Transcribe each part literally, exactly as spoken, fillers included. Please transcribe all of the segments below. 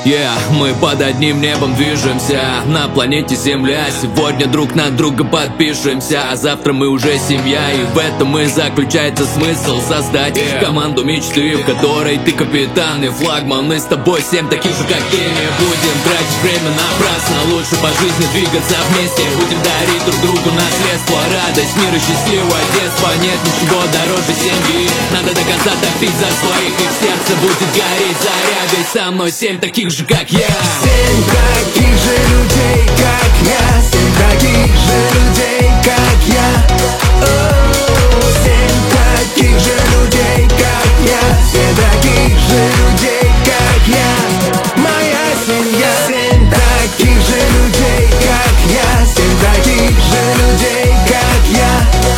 Yeah, мы под одним небом движемся на планете Земля. Сегодня друг на друга подпишемся, а завтра мы уже семья. И в этом и заключается смысл создать yeah. команду мечты, в которой ты капитан и флагман. Мы с тобой семь таких же, как ты. Не будем тратить время напрасно, лучше по жизни двигаться вместе. Будем дарить друг другу наследство, радость, мир и счастливое детство. Нет ничего дороже семьи. Надо доказать, топить за своих, и в сердце будет гореть зарядой. Со мной семь таких же, как я. Семь таких же людей, как я. Семь таких же людей, как я. О, семь таких же людей, как я. Семь таких же людей, как я. Моя семья. Семь таких же людей, как я. Семь таких же людей, как я.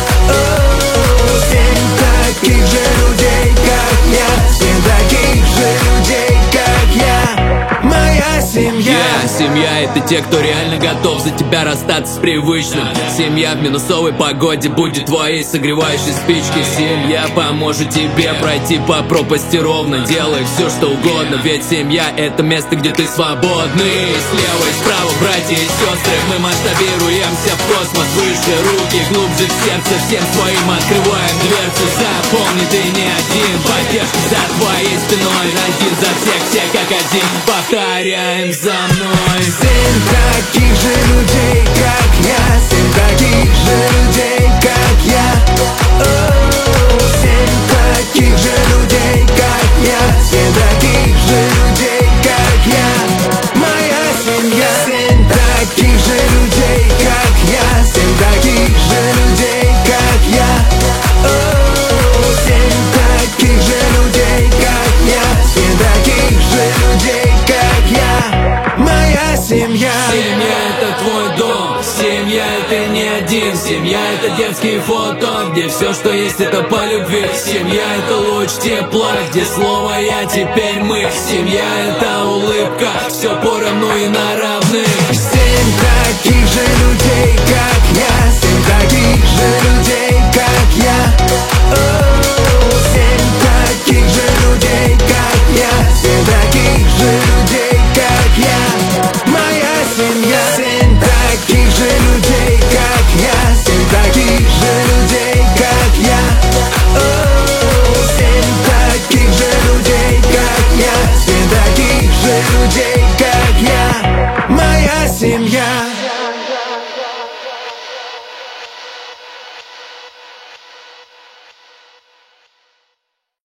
О, семь таких же людей, как я. Семь таких же людей, как я. Моя семья. Yeah, семья — это те, кто реально готов за тебя расстаться с привычным. Семья в минусовой погоде будет твоей согревающей спичкой. Семья поможет тебе пройти по пропасти ровно. Делай все, что угодно, ведь семья — это место, где ты свободный. Слева и справа братья и сестры, мы масштабируемся в космос. Выше руки, глубже в сердце, всем своим открываем дверцу. Запомни, ты не один, поддержка за твоей спиной. Один за всех, все как один, повторяем за мной. Семь таких же людей, как я. Семь таких же людей, как я. О, семь таких же людей, как я. Семь таких же людей, как я. Моя семья. Семь таких же людей, как я. Семь таких же людей, как я. О, семь таких же людей, как я. Семь таких же людей, как я. Моя семья. Семья — это твой дом, семья — это не один. Семья — это детские фото, где все, что есть, это по любви. Семья — это луч тепла, где слово «я», теперь мы. Семья — это улыбка, все поровну и на равных. Семь таких же людей, как